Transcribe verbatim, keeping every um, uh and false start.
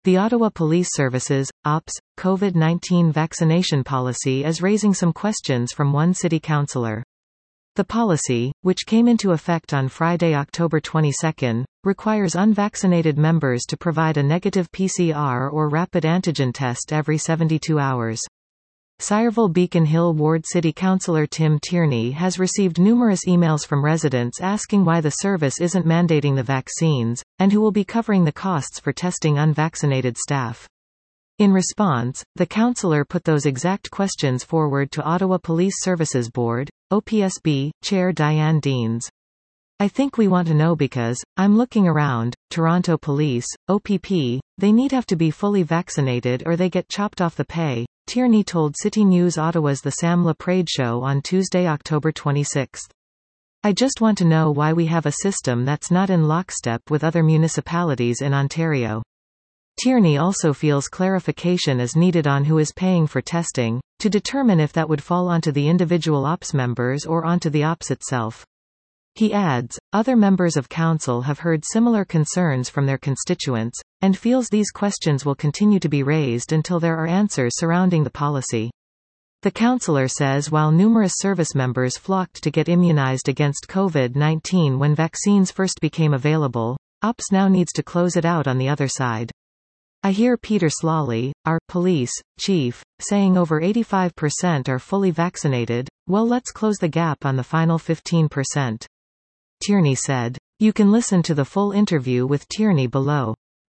The Ottawa Police Services, O P S, COVID nineteen vaccination policy is raising some questions from one city councillor. The policy, which came into effect on Friday, October twenty-second, requires unvaccinated members to provide a negative P C R or rapid antigen test every seventy-two hours. Sayreville Beacon Hill Ward City Councillor Tim Tierney has received numerous emails from residents asking why the service isn't mandating the vaccines, and who will be covering the costs for testing unvaccinated staff. In response, the councillor put those exact questions forward to Ottawa Police Services Board, O P S B, Chair Diane Deans. I think we want to know because, I'm looking around, Toronto Police, O P P, they need have to be fully vaccinated or they get chopped off the pay, Tierney told City News Ottawa's The Sam LaPrade Show on Tuesday, October twenty-sixth. I just want to know why we have a system that's not in lockstep with other municipalities in Ontario. Tierney also feels clarification is needed on who is paying for testing, to determine if that would fall onto the individual O P S members or onto the O P S itself. He adds, other members of council have heard similar concerns from their constituents, and feels these questions will continue to be raised until there are answers surrounding the policy. The councillor says while numerous service members flocked to get immunized against COVID nineteen when vaccines first became available, O P S now needs to close it out on the other side. I hear Peter Slawley, our police chief, saying over eighty-five percent are fully vaccinated. Well, let's close the gap on the final fifteen percent. Tierney said. You can listen to the full interview with Tierney below.